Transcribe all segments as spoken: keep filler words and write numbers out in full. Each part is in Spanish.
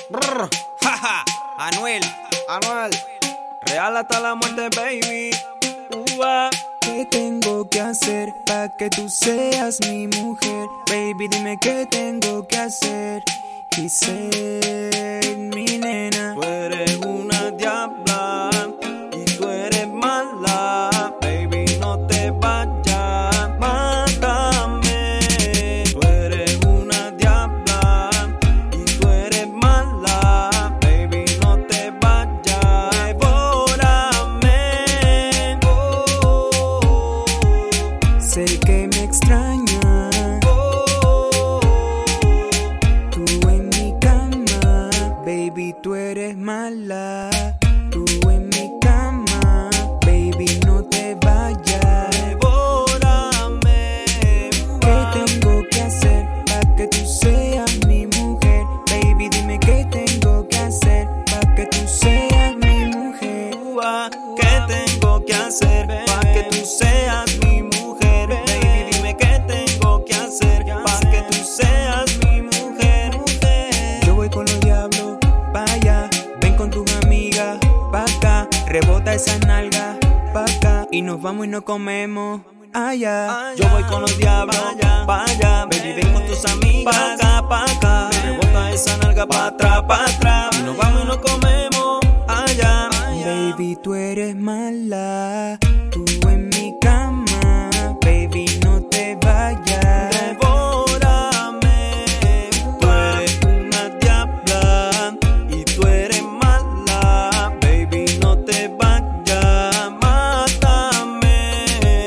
Brr, jaja, Anuel, Anuel, real hasta la muerte, baby. Uva. ¿Qué tengo que hacer para que tú seas mi mujer? Baby, dime qué tengo que hacer y ser mi nena. Tú eres una diabla y tú eres mala, baby, no te vayas, mátame. Tú eres una diabla y tú eres mala, baby, no te vayas, devórame. Oh, Sé que me extraña, oh, tú en mi cama, baby, tú eres mala. Tú en mi cama, baby, no te vayas. devórame. ¿Qué tengo que hacer para que tú seas mi mujer? Baby, dime qué tengo que hacer para que tú seas mi mujer. Ua, ¿qué tengo que hacer para que tú seas mi mujer? Baby, dime qué tengo que hacer para que tú seas mi mujer. Yo voy con los diablos pa' allá, ven con tus amigas pa' acá, rebota esa nalga pa' acá y nos vamos y nos comemos allá. Yo voy con los diablos pa' allá, baby, ven con tus amigas pa' acá, pa' acá. Rebota esa nalga pa' atrás, pa' atrás y nos vamos y nos comemos allá. Baby, tú eres mala, tú en mi cama, baby, no te vayas. Devórame, tú eres una diabla y tú eres mala, baby, no te vayas, mátame.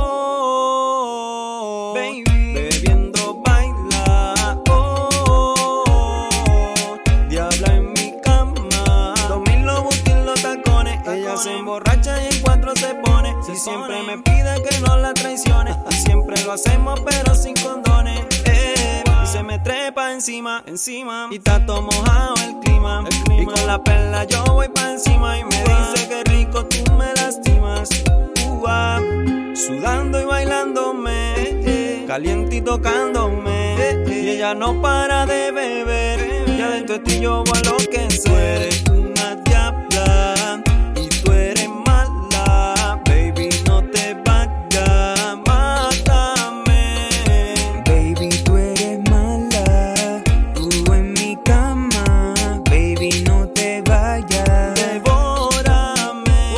Oh, baby, bebiendo baila, oh, diabla en mi cama, dos mil los butis, los tacones, ella se emborracha y en cuatro se pone, y siempre me pide que no la traicione, y siempre lo hacemos pero sin condones, eh, y se me trepa encima, encima, y está todo mojado el clima, el clima, y con la perla yo voy pa' encima, y me dice que rico tú me lastimas, ua, sudando y bailándome, eh, caliente y tocándome, eh, y ella no para de beber, y adentro estoy yo voy a enloquecer. Tú eres una diabla y tú eres mala, baby, no te vayas, mátame. Baby, tú eres mala, tú en mi cama, baby, no te vayas. Devórame,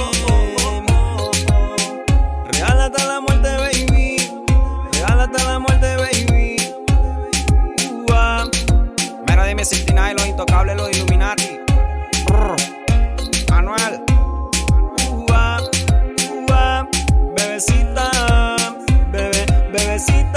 real hasta la muerte, baby, real hasta la muerte, baby. Ua. Mira, dime sesenta y nueve, los intocables, los Illuminati. Brr. Anuel. Ua, ua, bebecita, bebé, bebecita.